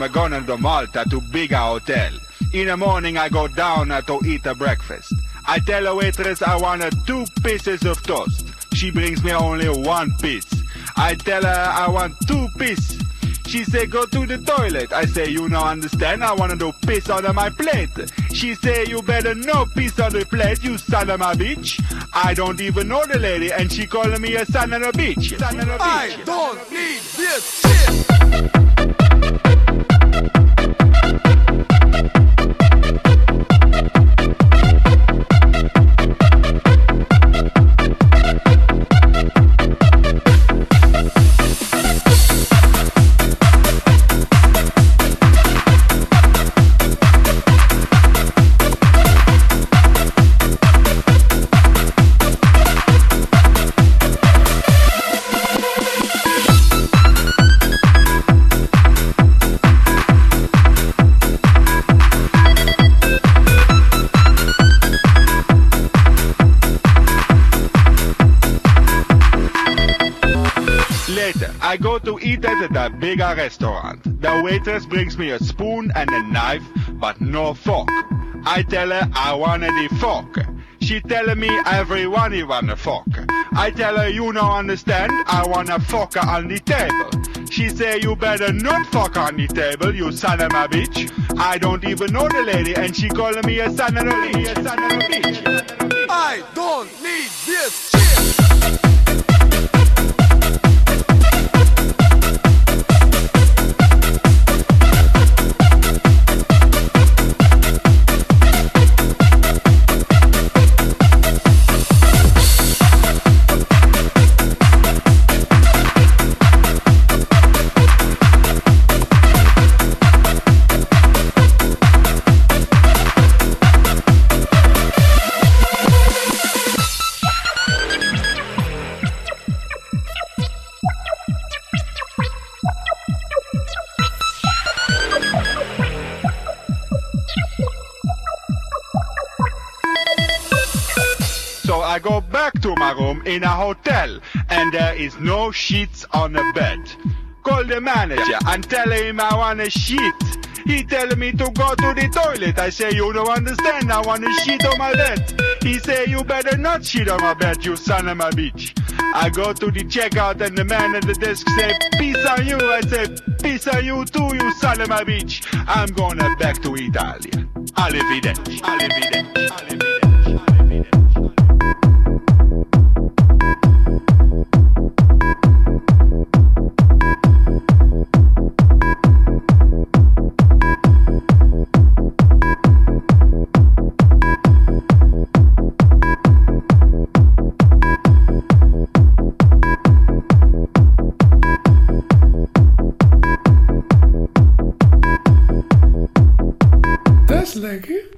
I'm going to Malta to bigger hotel. In the morning I go down to eat a breakfast. I tell the waitress I want 2 pieces of toast. She brings me only 1 piece. I tell her I want 2 pieces. She say go to the toilet. I say you no understand, I wanna do piss on my plate. She say you better no piss on the plate, you son of a bitch. I don't even know the lady and she calling me a son of a bitch. Son of a bitch. I don't need this shit. Later, I go to eat at a bigger restaurant. The waitress brings me a spoon and a knife, but no fork. I tell her I want the fork. She telling me everyone want a fork. I tell her you no understand, I want a fork on the table. She say you better not fuck on the table, you son of a bitch. I don't even know the lady and she calling me a son of a bitch. Son of a bitch. I don't need this shit. So I go back to my room in a hotel and there is no sheets on the bed. Call the manager and tell him I want a sheet. He tell me to go to the toilet. I say you don't understand, I want a sheet on my bed. He say you better not shit on my bed, you son of a bitch. I go to the checkout and the man at the desk say peace on you. I say peace on you too, you son of a bitch. I'm going back to Italia. Arrivederci. Arrivederci. Arrivederci. That's lekker.